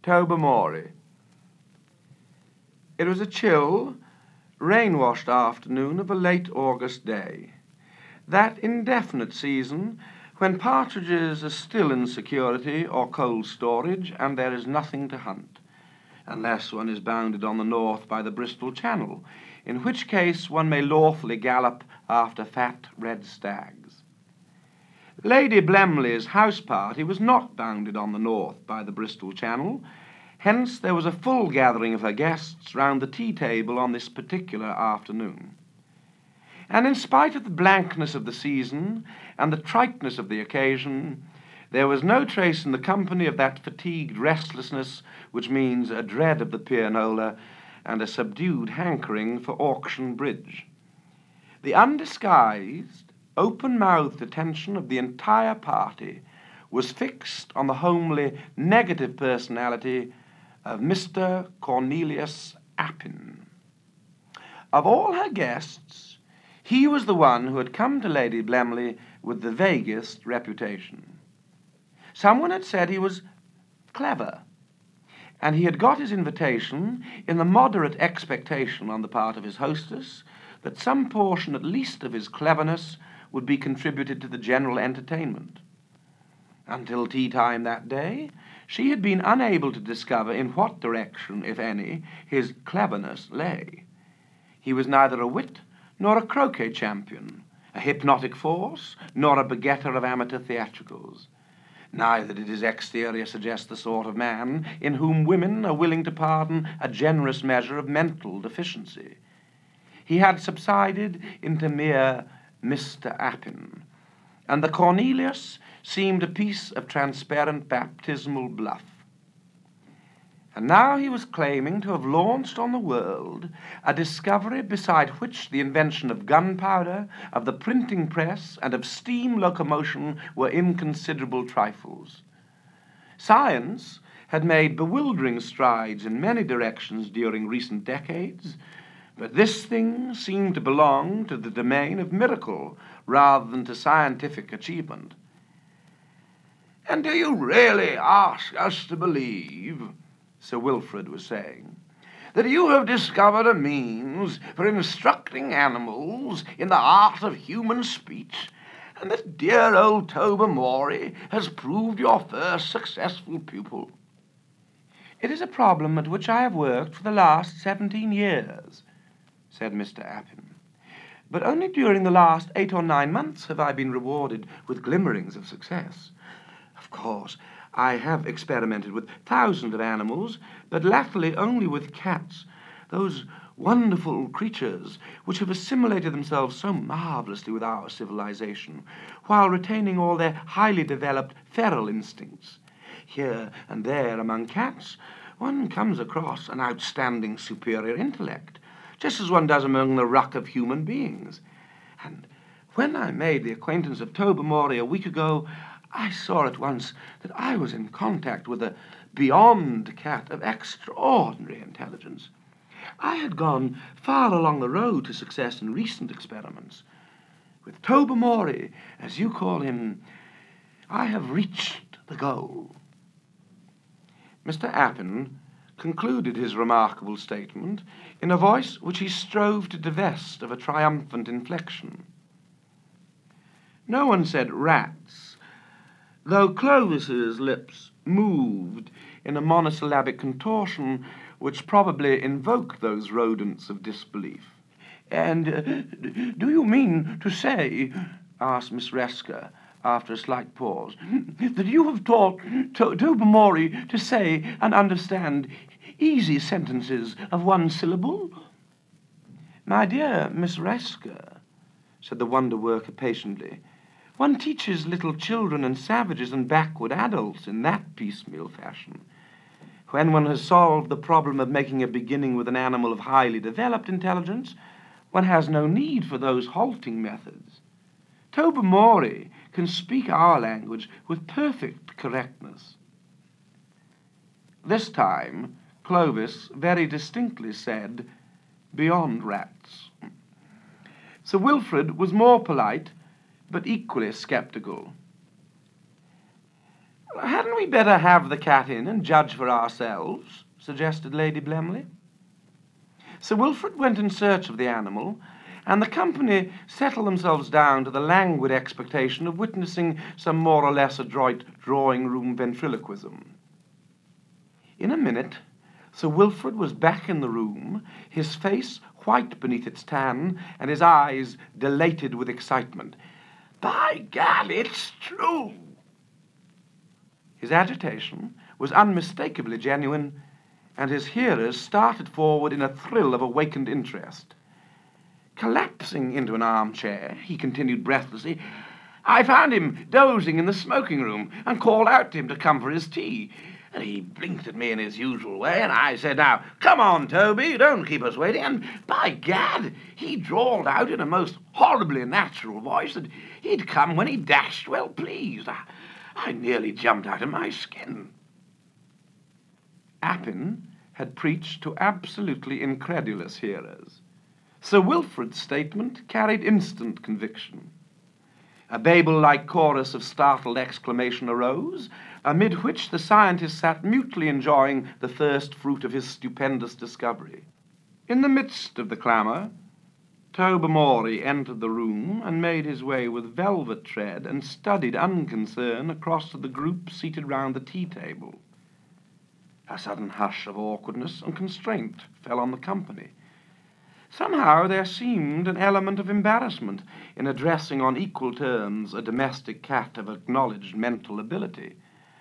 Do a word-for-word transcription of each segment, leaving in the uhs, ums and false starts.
Tobermory. It was a chill, rain-washed afternoon of a late August day, that indefinite season when partridges are still in security or cold storage and there is nothing to hunt, unless one is bounded on the north by the Bristol Channel, in which case one may lawfully gallop after fat red stags. Lady Blemley's house party was not bounded on the north by the Bristol Channel, hence there was a full gathering of her guests round the tea table on this particular afternoon. And in spite of the blankness of the season and the triteness of the occasion, there was no trace in the company of that fatigued restlessness which means a dread of the pianola and a subdued hankering for auction bridge. The undisguised, open-mouthed attention of the entire party was fixed on the homely, negative personality of Mister Cornelius Appin. Of all her guests, he was the one who had come to Lady Blemley with the vaguest reputation. Someone had said he was clever, and he had got his invitation in the moderate expectation on the part of his hostess that some portion at least of his cleverness would be contributed to the general entertainment. Until tea-time that day, she had been unable to discover in what direction, if any, his cleverness lay. He was neither a wit nor a croquet champion, a hypnotic force, nor a begetter of amateur theatricals. Neither did his exterior suggest the sort of man in whom women are willing to pardon a generous measure of mental deficiency. He had subsided into mere Mister Appin, and the Cornelius seemed a piece of transparent baptismal bluff. And now he was claiming to have launched on the world a discovery beside which the invention of gunpowder, of the printing press, and of steam locomotion were inconsiderable trifles. Science had made bewildering strides in many directions during recent decades, but this thing seemed to belong to the domain of miracle rather than to scientific achievement. "And do you really ask us to believe," Sir Wilfrid was saying, "that you have discovered a means for instructing animals in the art of human speech, and that dear old Tobermory has proved your first successful pupil?" "It is a problem at which I have worked for the last seventeen years, said Mister Appin. "But only during the last eight or nine months have I been rewarded with glimmerings of success. Of course, I have experimented with thousands of animals, but latterly only with cats, those wonderful creatures which have assimilated themselves so marvelously with our civilization, while retaining all their highly developed feral instincts. Here and there among cats, one comes across an outstanding superior intellect, just as one does among the ruck of human beings. And when I made the acquaintance of Tobermory a week ago, I saw at once that I was in contact with a beyond cat of extraordinary intelligence. I had gone far along the road to success in recent experiments. With Tobermory, as you call him, I have reached the goal." Mister Appin concluded his remarkable statement in a voice which he strove to divest of a triumphant inflection. No one said rats, though Clovis's lips moved in a monosyllabic contortion which probably invoked those rodents of disbelief. "And uh, do you mean to say," asked Miss Resker, after a slight pause, "that you have taught to- Tobermory to say and understand easy sentences of one syllable?" "My dear Miss Resker," said the wonder worker patiently, "one teaches little children and savages and backward adults in that piecemeal fashion. When one has solved the problem of making a beginning with an animal of highly developed intelligence, one has no need for those halting methods. Tobermory can speak our language with perfect correctness." This time, Clovis very distinctly said, "beyond rats." Sir Wilfrid was more polite, but equally sceptical. "Hadn't Hadn't we better have the cat in and judge for ourselves? Suggested Lady Blemley. Sir Wilfrid went in search of the animal, and the company settled themselves down to the languid expectation of witnessing some more or less adroit drawing-room ventriloquism. In a minute, Sir Wilfrid was back in the room, his face white beneath its tan, and his eyes dilated with excitement. "By gad, it's true!" His agitation was unmistakably genuine, and his hearers started forward in a thrill of awakened interest. Collapsing into an armchair, he continued breathlessly, "I found him dozing in the smoking-room and called out to him to come for his tea. And he blinked at me in his usual way, and I said, 'Now, come on, Toby, don't keep us waiting.' And by gad, he drawled out in a most horribly natural voice that he'd come when he dashed well pleased. I, I nearly jumped out of my skin." Appin had preached to absolutely incredulous hearers. Sir Wilfrid's statement carried instant conviction. A Babel-like chorus of startled exclamation arose, amid which the scientist sat mutely enjoying the first fruit of his stupendous discovery. In the midst of the clamour, Tobermory entered the room and made his way with velvet tread and studied unconcern across to the group seated round the tea-table. A sudden hush of awkwardness and constraint fell on the company. Somehow there seemed an element of embarrassment in addressing on equal terms a domestic cat of acknowledged mental ability.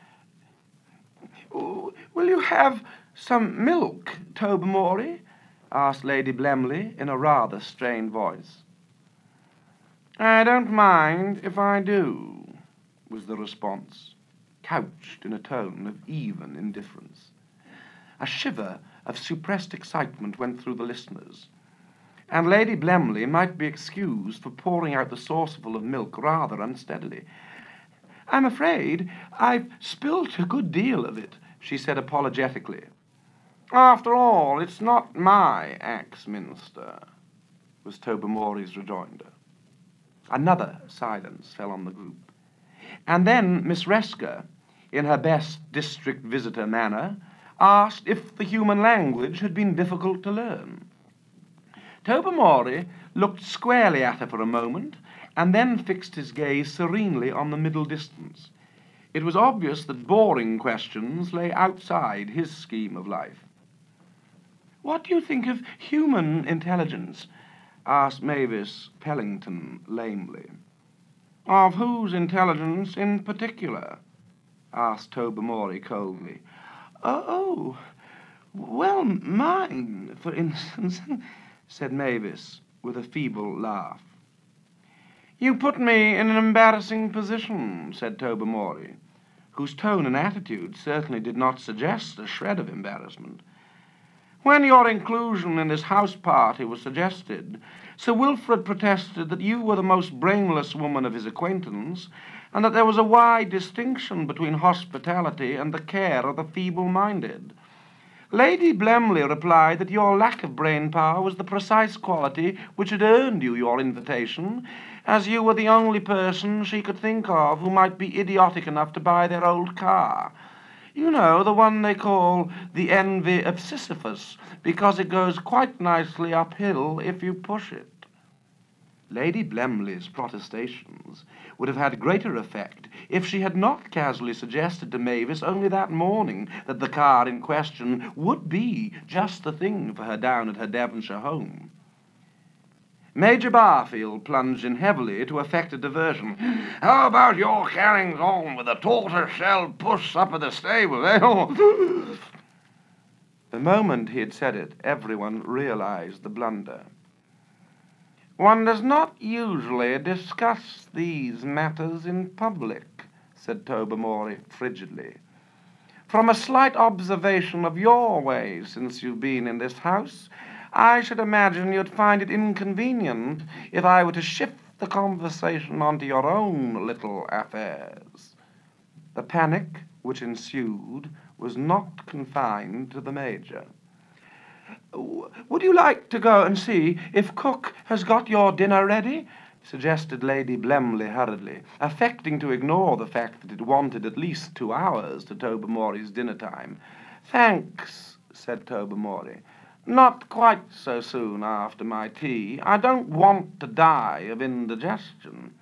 "Will you have some milk, Tobermory?" asked Lady Blemley in a rather strained voice. "I don't mind if I do," was the response, couched in a tone of even indifference. A shiver of suppressed excitement went through the listeners, and Lady Blemley might be excused for pouring out the saucerful of milk rather unsteadily. "I'm afraid I've spilt a good deal of it," she said apologetically. "After all, it's not my Axminster," was Tobermory's rejoinder. Another silence fell on the group, and then Miss Resker, in her best district visitor manner, asked if the human language had been difficult to learn. Tobermory looked squarely at her for a moment, and then fixed his gaze serenely on the middle distance. It was obvious that boring questions lay outside his scheme of life. "What do you think of human intelligence?" asked Mavis Pellington lamely. "Of whose intelligence in particular?" asked Tobermory coldly. "Oh, oh, well, mine, for instance," said Mavis, with a feeble laugh. "You put me in an embarrassing position," said Tobermory, whose tone and attitude certainly did not suggest a shred of embarrassment. "When your inclusion in this house party was suggested, Sir Wilfrid protested that you were the most brainless woman of his acquaintance, and that there was a wide distinction between hospitality and the care of the feeble-minded. Lady Blemley replied that your lack of brain power was the precise quality which had earned you your invitation, as you were the only person she could think of who might be idiotic enough to buy their old car. You know, the one they call the envy of Sisyphus, because it goes quite nicely uphill if you push it." Lady Blemley's protestations would have had greater effect if she had not casually suggested to Mavis only that morning that the car in question would be just the thing for her down at her Devonshire home. Major Barfield plunged in heavily to effect a diversion. "How about your carrying on with the tortoise-shell puss up at the stable, eh?" The moment he had said it, everyone realized the blunder. "One does not usually discuss these matters in public," said Tobermory frigidly. "From a slight observation of your ways since you've been in this house, I should imagine you'd find it inconvenient if I were to shift the conversation onto your own little affairs." The panic which ensued was not confined to the Major. "Would you like to go and see if cook has got your dinner ready?" suggested Lady Blemley hurriedly, affecting to ignore the fact that it wanted at least two hours to Tobermory's dinner time. "Thanks," said Tobermory. "Not quite so soon after my tea. I don't want to die of indigestion."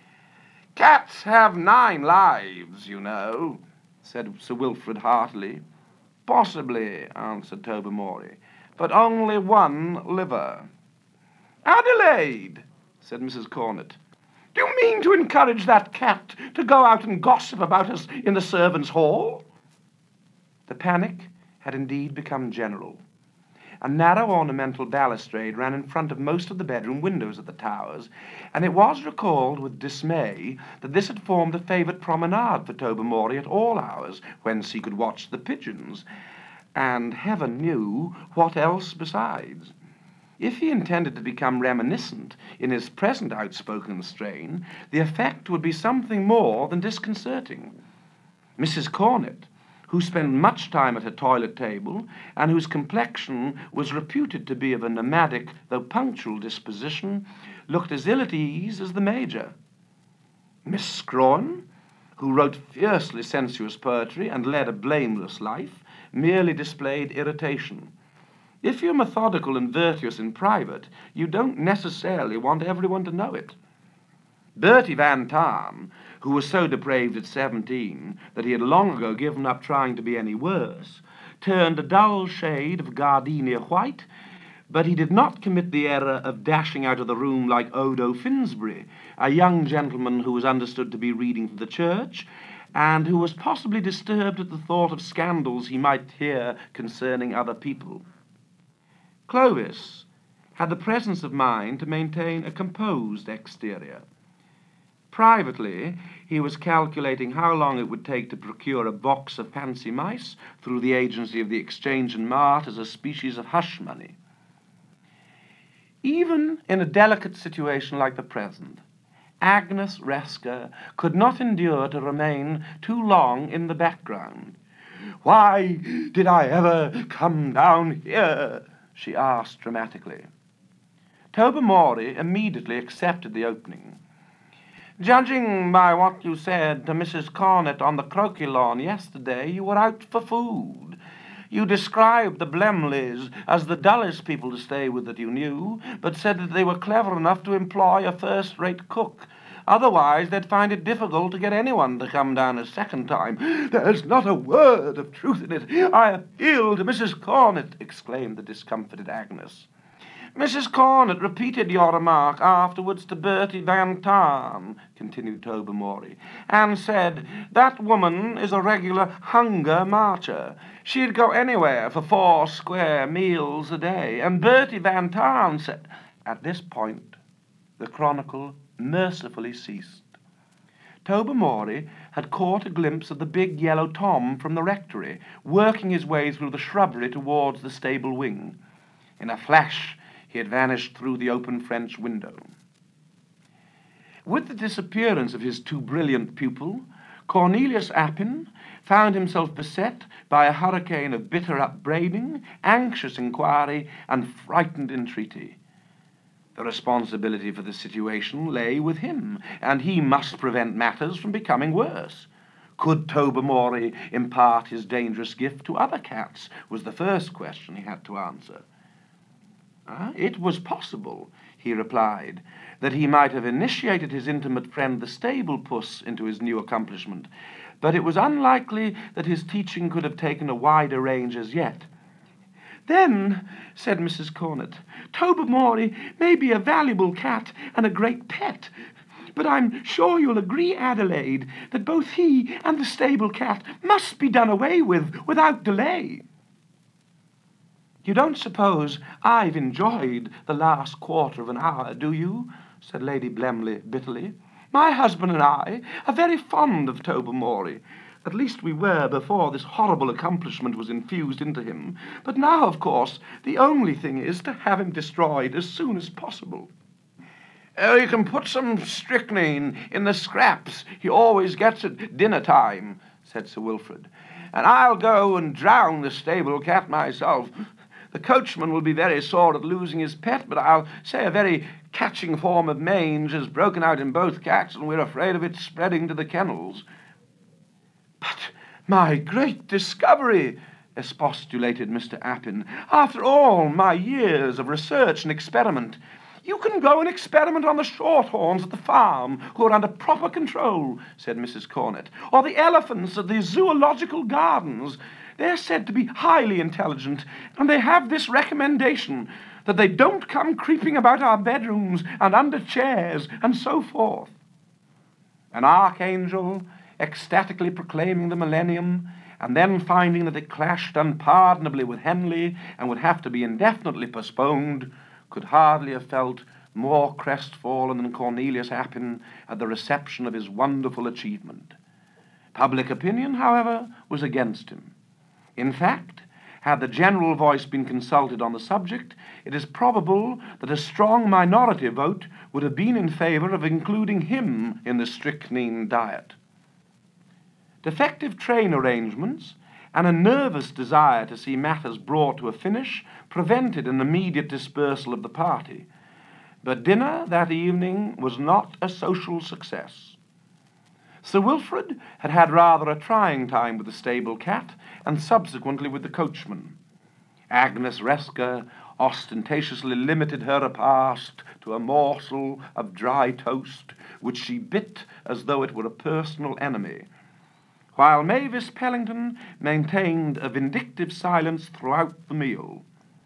"Cats have nine lives, you know," said Sir Wilfrid heartily. "Possibly," answered Tobermory, "but only one liver." "Adelaide," said Missus Cornet, "do you mean to encourage that cat to go out and gossip about us in the servants' hall?" The panic had indeed become general. A narrow ornamental balustrade ran in front of most of the bedroom windows at the Towers, and it was recalled with dismay that this had formed a favourite promenade for Tobermory at all hours, whence he could watch the pigeons, and heaven knew what else besides. If he intended to become reminiscent in his present outspoken strain, the effect would be something more than disconcerting. Missus Cornet, who spent much time at her toilet table, and whose complexion was reputed to be of a nomadic though punctual disposition, looked as ill at ease as the Major. Miss Scrowan, who wrote fiercely sensuous poetry and led a blameless life, merely displayed irritation. If you're methodical and virtuous in private, you don't necessarily want everyone to know it. Bertie Van Tahn, who was so depraved at seventeen that he had long ago given up trying to be any worse, turned a dull shade of gardenia white, but he did not commit the error of dashing out of the room like Odo Finsbury, a young gentleman who was understood to be reading for the church, and who was possibly disturbed at the thought of scandals he might hear concerning other people. Clovis had the presence of mind to maintain a composed exterior. Privately, he was calculating how long it would take to procure a box of fancy mice through the agency of the Exchange and Mart as a species of hush money. Even in a delicate situation like the present, Agnes Resker could not endure to remain too long in the background. "Why did I ever come down here?" she asked dramatically. Tobermory immediately accepted the opening. "Judging by what you said to Missus Cornet on the croquet lawn yesterday, you were out for food. You described the Blemleys as the dullest people to stay with that you knew, but said that they were clever enough to employ a first-rate cook. Otherwise, they'd find it difficult to get anyone to come down a second time." "There's not a word of truth in it. I appeal to Missus Cornet," exclaimed the discomfited Agnes. "Missus Cornet repeated your remark afterwards to Bertie Van Tahn," continued Tobermory, "and said, 'That woman is a regular hunger marcher. She'd go anywhere for four square meals a day.' And Bertie Van Tahn said—" At this point, the chronicle mercifully ceased. Tobermory had caught a glimpse of the big yellow Tom from the rectory, working his way through the shrubbery towards the stable wing. In a flash, he had vanished through the open French window. With the disappearance of his too brilliant pupil, Cornelius Appin found himself beset by a hurricane of bitter upbraiding, anxious inquiry, and frightened entreaty. The responsibility for the situation lay with him, and he must prevent matters from becoming worse. Could Tobermory impart his dangerous gift to other cats, was the first question he had to answer. Uh, it was possible, he replied, that he might have initiated his intimate friend the stable puss into his new accomplishment, but it was unlikely that his teaching could have taken a wider range as yet. "Then," said Missus Cornet, "Tobermory may be a valuable cat and a great pet, but I'm sure you'll agree, Adelaide, that both he and the stable cat must be done away with without delay." "You don't suppose I've enjoyed the last quarter of an hour, do you?" said Lady Blemley bitterly. "My husband and I are very fond of Tobermory. At least we were before this horrible accomplishment was infused into him. But now, of course, the only thing is to have him destroyed as soon as possible." "Oh, you can put some strychnine in the scraps he always gets at dinner time," said Sir Wilfrid, "and I'll go and drown the stable cat myself. The coachman will be very sore at losing his pet, but I'll say a very catching form of mange has broken out in both cats, and we're afraid of it spreading to the kennels." "But my great discovery," expostulated Mister Appin, "after all my years of research and experiment. You can go and experiment on the shorthorns at the farm, who are under proper control," said Missus Cornet, "or the elephants at the zoological gardens. They're said to be highly intelligent, and they have this recommendation, that they don't come creeping about our bedrooms and under chairs and so forth." An archangel, ecstatically proclaiming the millennium, and then finding that it clashed unpardonably with Henley and would have to be indefinitely postponed, could hardly have felt more crestfallen than Cornelius Appin at the reception of his wonderful achievement. Public opinion, however, was against him. In fact, had the general voice been consulted on the subject, it is probable that a strong minority vote would have been in favour of including him in the strychnine diet. Defective train arrangements and a nervous desire to see matters brought to a finish prevented an immediate dispersal of the party. But dinner that evening was not a social success. Sir Wilfrid had had rather a trying time with the stable cat, and subsequently with the coachman. Agnes Resker ostentatiously limited her repast to a morsel of dry toast, which she bit as though it were a personal enemy, while Mavis Pellington maintained a vindictive silence throughout the meal.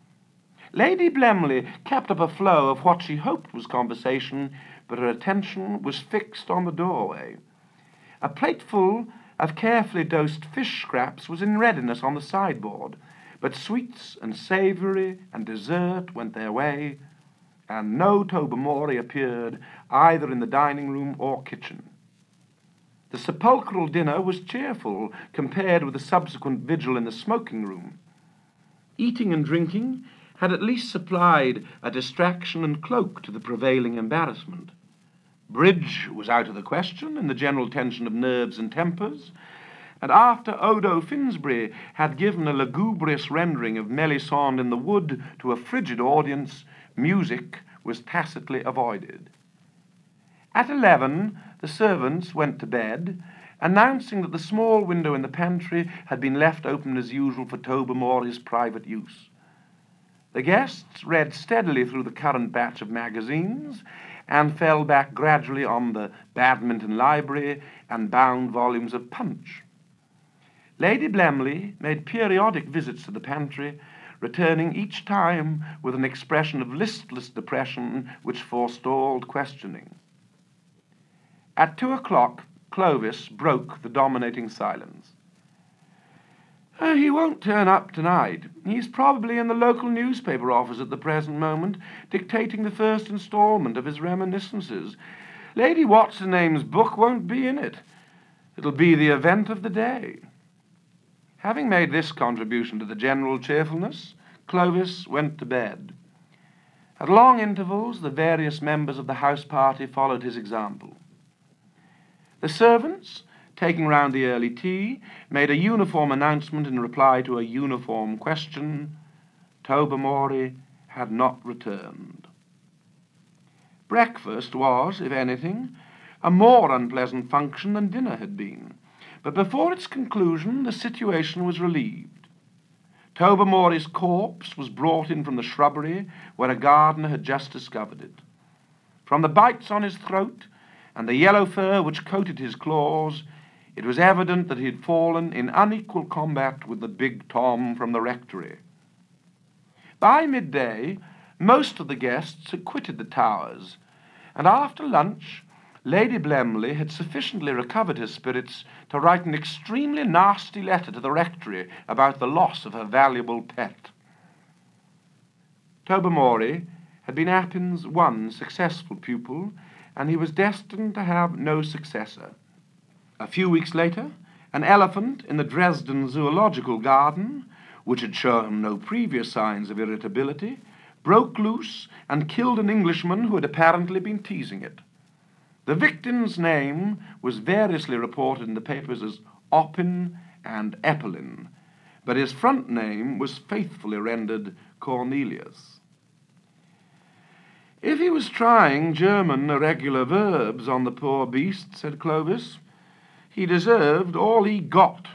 Lady Blemley kept up a flow of what she hoped was conversation, but her attention was fixed on the doorway. A plateful of carefully dosed fish scraps was in readiness on the sideboard, but sweets and savoury and dessert went their way, and no Tobermory appeared either in the dining room or kitchen. The sepulchral dinner was cheerful compared with the subsequent vigil in the smoking room. Eating and drinking had at least supplied a distraction and cloak to the prevailing embarrassment. Bridge was out of the question in the general tension of nerves and tempers, and after Odo Finsbury had given a lugubrious rendering of Melisande in the Wood to a frigid audience, music was tacitly avoided. At eleven, the servants went to bed, announcing that the small window in the pantry had been left open as usual for Tobermory's private use. The guests read steadily through the current batch of magazines and fell back gradually on the Badminton Library and bound volumes of Punch. Lady Blemley made periodic visits to the pantry, returning each time with an expression of listless depression which forestalled questioning. At two o'clock, Clovis broke the dominating silence. Uh, he won't turn up tonight. He's probably in the local newspaper office at the present moment, dictating the first instalment of his reminiscences. Lady What's-her-name's book won't be in it. It'll be the event of the day. Having made this contribution to the general cheerfulness, Clovis went to bed. At long intervals, the various members of the house party followed his example. The servants, taking round the early tea, made a uniform announcement in reply to a uniform question. Tobermory had not returned. Breakfast was, if anything, a more unpleasant function than dinner had been, but before its conclusion the situation was relieved. Tobermory's corpse was brought in from the shrubbery where a gardener had just discovered it. From the bites on his throat and the yellow fur which coated his claws, it was evident that he had fallen in unequal combat with the big Tom from the rectory. By midday, most of the guests had quitted the Towers, and after lunch, Lady Blemley had sufficiently recovered her spirits to write an extremely nasty letter to the rectory about the loss of her valuable pet. Tobermory had been Appin's one successful pupil, and he was destined to have no successor. A few weeks later, an elephant in the Dresden Zoological Garden, which had shown no previous signs of irritability, broke loose and killed an Englishman who had apparently been teasing it. The victim's name was variously reported in the papers as Oppin and Eppelin, but his front name was faithfully rendered Cornelius. If he was trying German irregular verbs on the poor beast, said Clovis, he deserved all he got